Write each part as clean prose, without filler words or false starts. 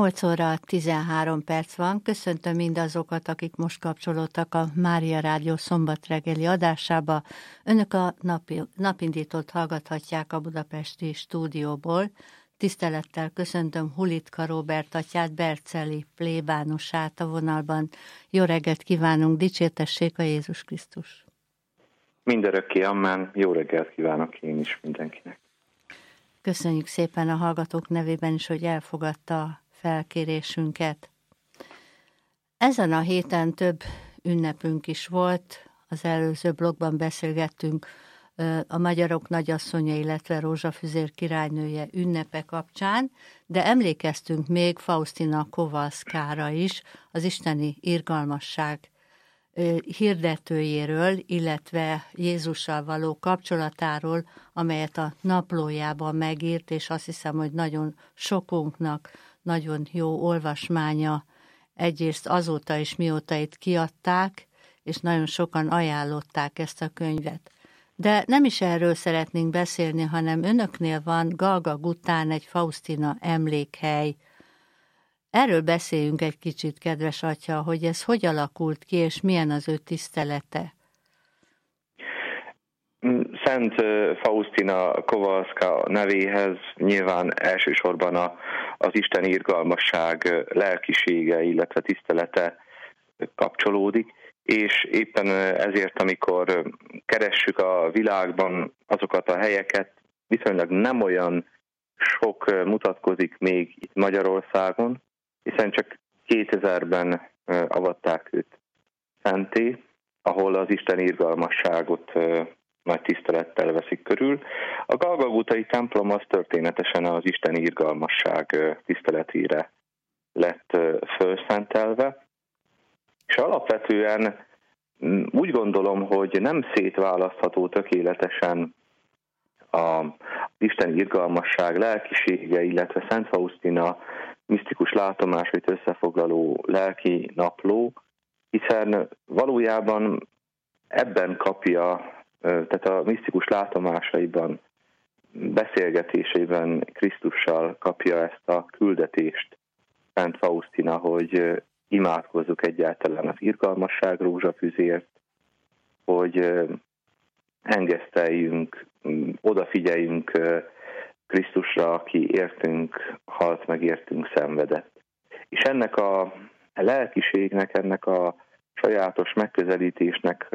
8 óra 13 perc van. Köszöntöm mindazokat, akik most kapcsolódtak a Mária Rádió szombat reggeli adásába. Önök a napindítót hallgathatják a budapesti stúdióból. Tisztelettel köszöntöm Hulitka Róbert atyát, Berceli plébánosát a vonalban. Jó reggelt kívánunk, dicsértessék a Jézus Krisztus! Mindörökké amen, jó reggelt kívánok én is mindenkinek. Köszönjük szépen a hallgatók nevében is, hogy elfogadta a felkérésünket. Ezen a héten több ünnepünk is volt. Az előző blogban beszélgettünk a magyarok nagyasszonya, illetve Rózsafüzér királynője ünnepe kapcsán, de emlékeztünk még Faustina Kowalszkára is, az isteni irgalmasság hirdetőjéről, illetve Jézussal való kapcsolatáról, amelyet a naplójában megírt, és azt hiszem, hogy nagyon sokunknak nagyon jó olvasmánya, egyrészt azóta is, mióta itt kiadták, és nagyon sokan ajánlották ezt a könyvet. De nem is erről szeretnénk beszélni, hanem önöknél van Galgagután egy Faustina emlékhely. Erről beszéljünk egy kicsit, kedves atya, hogy ez hogy alakult ki, és milyen az ő tisztelete. Szent Faustina Kowalska nevéhez nyilván elsősorban az isteni irgalmasság lelkisége, illetve tisztelete kapcsolódik, és éppen ezért, amikor keressük a világban azokat a helyeket, viszonylag nem olyan sok mutatkozik még itt Magyarországon, hiszen csak 2000-ben avatták őt szenté, ahol az isteni irgalmasságot nagy tisztelettel veszik körül. A Galgagutai templom az történetesen az isteni irgalmasság tiszteletére lett fölszentelve, és alapvetően úgy gondolom, hogy nem szétválasztható tökéletesen az isteni irgalmasság lelkisége, illetve Szent Faustina misztikus látomásait összefoglaló lelki napló, hiszen valójában ebben kapja, tehát a misztikus látomásaiban, beszélgetéseiben Krisztussal kapja ezt a küldetést Szent Faustina, hogy imádkozzuk egyáltalán az irgalmasság rózsafüzért, hogy engeszteljünk, odafigyeljünk Krisztusra, aki értünk halt, meg értünk szenvedett. És ennek a lelkiségnek, ennek a sajátos megközelítésnek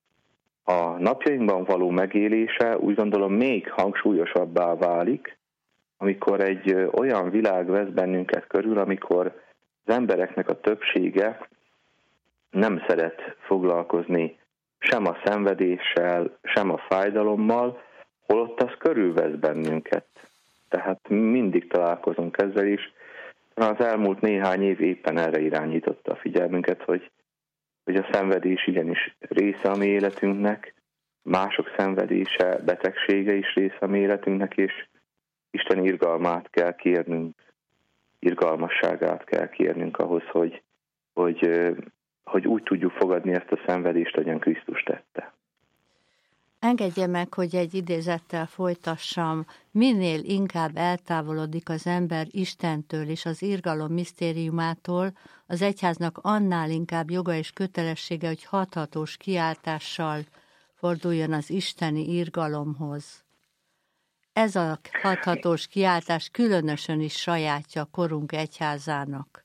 a napjainkban való megélése úgy gondolom még hangsúlyosabbá válik, amikor egy olyan világ vesz bennünket körül, amikor az embereknek a többsége nem szeret foglalkozni sem a szenvedéssel, sem a fájdalommal, holott az körülvesz bennünket. Tehát mindig találkozunk ezzel is. Az elmúlt néhány év éppen erre irányította a figyelmünket, hogy a szenvedés igenis része a mi életünknek, mások szenvedése, betegsége is része a mi életünknek, és Isten irgalmát kell kérnünk, irgalmasságát kell kérnünk ahhoz, hogy úgy tudjuk fogadni ezt a szenvedést, ahogyan Krisztus tette. Engedje meg, hogy egy idézettel folytassam. Minél inkább eltávolodik az ember Istentől és az irgalom misztériumától, az egyháznak annál inkább joga és kötelessége, hogy hathatós kiáltással forduljon az isteni irgalomhoz. Ez a hathatós kiáltás különösen is sajátja korunk egyházának.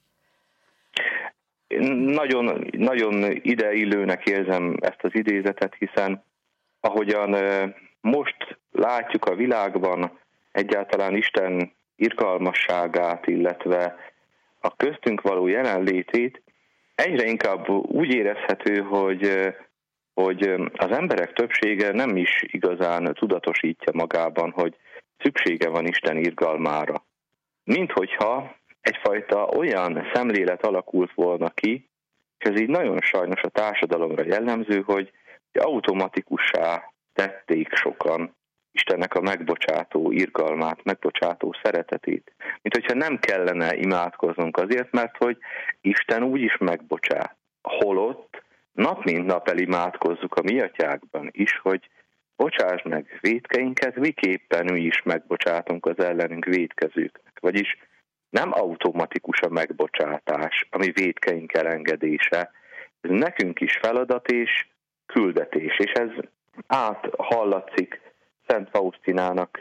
Nagyon, nagyon ideillőnek érzem ezt az idézetet, hiszen ahogyan most látjuk a világban egyáltalán Isten irgalmasságát, illetve a köztünk való jelenlétét, egyre inkább úgy érezhető, hogy az emberek többsége nem is igazán tudatosítja magában, hogy szüksége van Isten irgalmára. Minthogyha egyfajta olyan szemlélet alakult volna ki, és ez így nagyon sajnos a társadalomra jellemző, hogy automatikussá tették sokan Istennek a megbocsátó irgalmát, megbocsátó szeretetét. Mint hogyha nem kellene imádkoznunk azért, mert hogy Isten úgyis megbocsát. Holott nap mint nap elimádkozzuk a mi atyákban is, hogy bocsásd meg vétkeinket, miképpen mi is megbocsátunk az ellenünk vétkezőknek. Vagyis nem automatikus a megbocsátás, ami vétkeink elengedése. Ez nekünk is feladat és küldetés, és ez áthallatszik Szent Fausztinának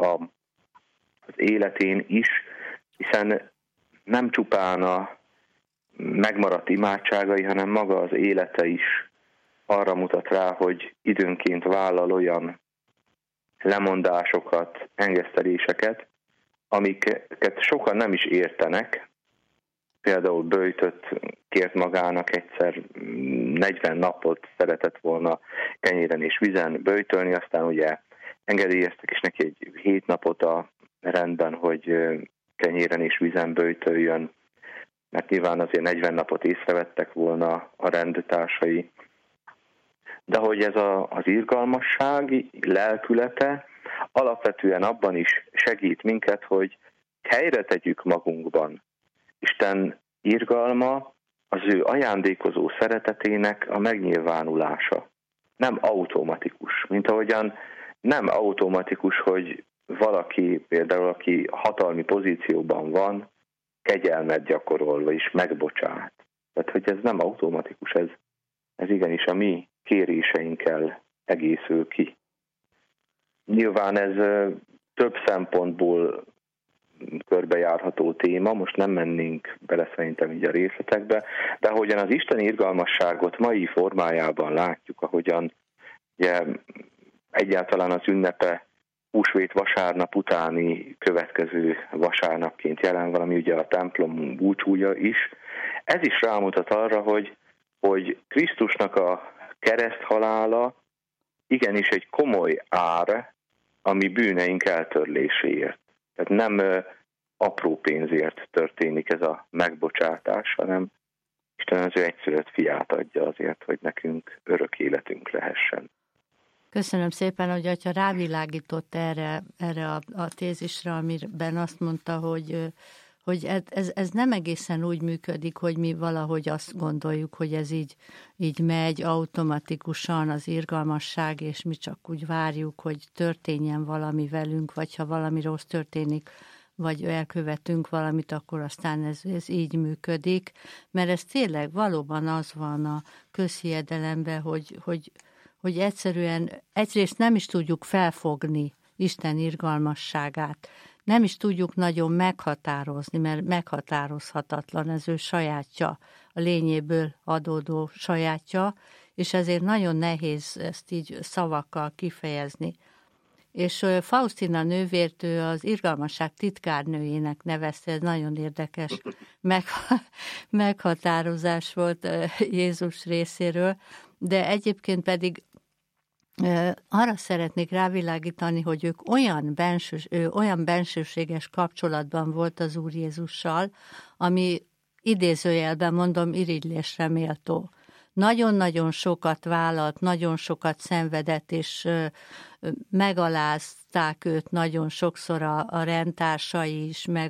az életén is, hiszen nem csupán a megmaradt imádságai, hanem maga az élete is arra mutat rá, hogy időnként vállal olyan lemondásokat, engeszteléseket, amiket sokan nem is értenek. Például Böjtöt kért magának egyszer 40 napot szeretett volna kenyéren és vizen böjtölni, aztán ugye engedélyeztek is neki egy 7 napot a rendben, hogy kenyéren és vizen böjtöljön, mert nyilván azért 40 napot észrevettek volna a rendtársai. De hogy ez az irgalmasság lelkülete alapvetően abban is segít minket, hogy helyre tegyük magunkban Isten irgalma, az ő ajándékozó szeretetének a megnyilvánulása. Nem automatikus, mint ahogyan nem automatikus, hogy valaki, például aki hatalmi pozícióban van, kegyelmet gyakorolva is megbocsát. Tehát, hogy ez nem automatikus, ez igenis a mi kéréseinkkel egészül ki. Nyilván ez több szempontból körbejárható téma, most nem mennénk bele szerintem így a részletekbe, de ahogyan az isteni irgalmasságot mai formájában látjuk, ahogyan ugye, egyáltalán az ünnepe húsvét vasárnap utáni következő vasárnapként jelen van, ami ugye a templom búcsúja is, ez is rámutat arra, hogy Krisztusnak a kereszthalála igenis egy komoly ár a mi bűneink eltörléséért. Tehát nem apró pénzért történik ez a megbocsátás, hanem Isten az ő egyszülött fiát adja azért, hogy nekünk örök életünk lehessen. Köszönöm szépen, hogy Atya rávilágított erre a tézisre, amiben azt mondta, hogy ez nem egészen úgy működik, hogy mi valahogy azt gondoljuk, hogy ez így megy automatikusan az irgalmasság, és mi csak úgy várjuk, hogy történjen valami velünk, vagy ha valami rossz történik, vagy elkövetünk valamit, akkor aztán ez így működik, mert ez tényleg valóban az van a közhiedelemben, hogy egyszerűen egyrészt nem is tudjuk felfogni Isten irgalmasságát, nem is tudjuk nagyon meghatározni, mert meghatározhatatlan, ez ő sajátja, a lényéből adódó sajátja, és ezért nagyon nehéz ezt így szavakkal kifejezni. És Fausztina nővért ő az irgalmasság titkárnőjének nevezte, ez nagyon érdekes meghatározás volt Jézus részéről, de egyébként pedig arra szeretnék rávilágítani, hogy ők olyan bensőséges kapcsolatban volt az Úr Jézussal, ami idézőjelben mondom, irigylésre méltó. Nagyon-nagyon sokat vállalt, nagyon sokat szenvedett, és megalázták őt nagyon sokszor a rendtársai is, meg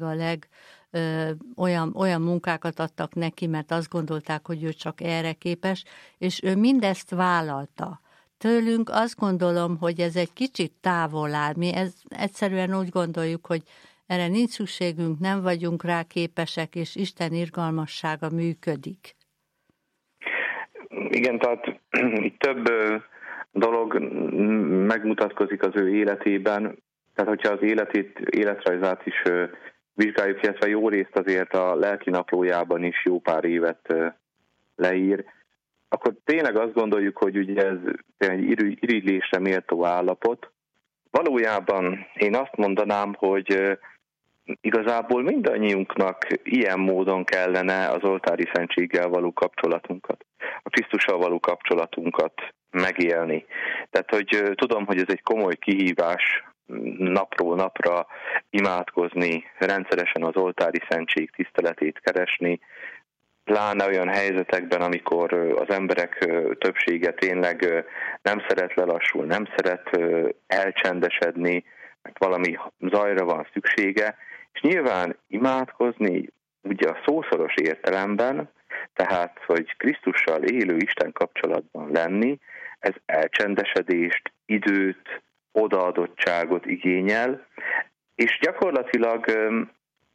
olyan munkákat adtak neki, mert azt gondolták, hogy ő csak erre képes, és ő mindezt vállalta. Tőlünk azt gondolom, hogy ez egy kicsit távol áll. Mi egyszerűen úgy gondoljuk, hogy erre nincs szükségünk, nem vagyunk rá képesek, és Isten irgalmassága működik. Igen, tehát itt több dolog megmutatkozik az ő életében. Tehát, hogyha az életrajzát is vizsgáljuk, illetve jó részt azért a lelki naplójában is jó pár évet leír, akkor tényleg azt gondoljuk, hogy ugye ez egy irigylésre méltó állapot. Valójában én azt mondanám, hogy igazából mindannyiunknak ilyen módon kellene az oltári szentséggel való kapcsolatunkat, a Krisztussal való kapcsolatunkat megélni. Tehát, hogy tudom, hogy ez egy komoly kihívás napról napra imádkozni, rendszeresen az oltári szentség tiszteletét keresni, pláne olyan helyzetekben, amikor az emberek többsége tényleg nem szeret lelassulni, nem szeret elcsendesedni, mert valami zajra van szüksége, és nyilván imádkozni ugye a szószoros értelemben, tehát, hogy Krisztussal élő Isten kapcsolatban lenni, ez elcsendesedést, időt, odaadottságot igényel, és gyakorlatilag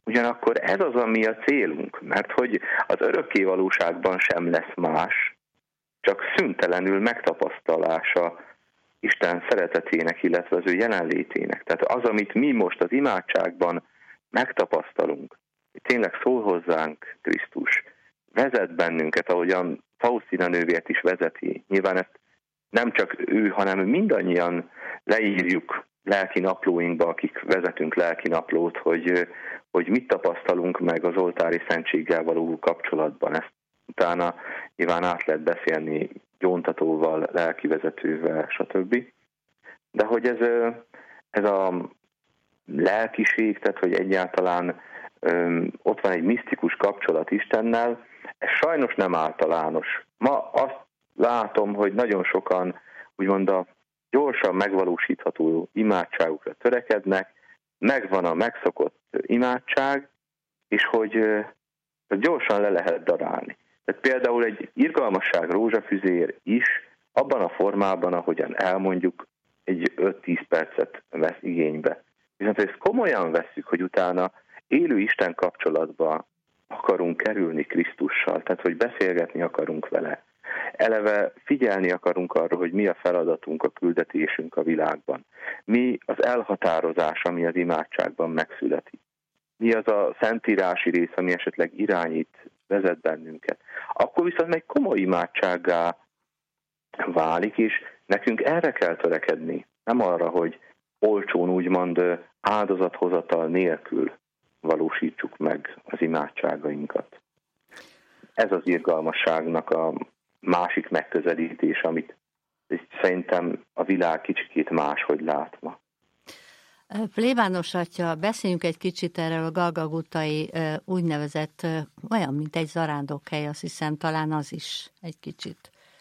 Ugyanakkor ez az, ami a célunk, mert hogy az örökké valóságban sem lesz más, csak szüntelenül megtapasztalása Isten szeretetének, illetve az ő jelenlétének. Tehát az, amit mi most az imádságban megtapasztalunk, tényleg szól hozzánk Krisztus, vezet bennünket, ahogyan Faustina nővért is vezeti. Nyilván ezt nem csak ő, hanem mindannyian leírjuk lelki naplóinkba, akik vezetünk lelki naplót, hogy mit tapasztalunk meg az oltári szentséggel való kapcsolatban. Ezt utána nyilván át lehet beszélni gyóntatóval, lelkivezetővel, stb. De hogy ez a lelkiség, tehát hogy egyáltalán ott van egy misztikus kapcsolat Istennel, ez sajnos nem általános. Ma azt látom, hogy nagyon sokan úgymond a gyorsan megvalósítható imádságukra törekednek, megvan a megszokott imádság, és hogy gyorsan le lehet darálni. Tehát például egy irgalmasság rózsafüzér is abban a formában, ahogyan elmondjuk, egy 5-10 percet vesz igénybe. Viszont ha ezt komolyan vesszük, hogy utána élő Isten kapcsolatba akarunk kerülni Krisztussal, tehát hogy beszélgetni akarunk vele, eleve figyelni akarunk arra, hogy mi a feladatunk, a küldetésünk a világban. Mi az elhatározás, ami az imádságban megszületik. Mi az a szentírási rész, ami esetleg irányít, vezet bennünket. Akkor viszont meg komoly imádsággá válik, és nekünk erre kell törekedni. Nem arra, hogy olcsón úgymond áldozathozatal nélkül valósítsuk meg az imádságainkat. Ez az irgalmasságnak a másik megközelítés, amit szerintem a világ kicsikét máshogy lát ma. Plébános atya, beszéljünk egy kicsit erről a galgagutai úgynevezett, olyan, mint egy zarándokhely, azt hiszem, talán az is egy kicsit.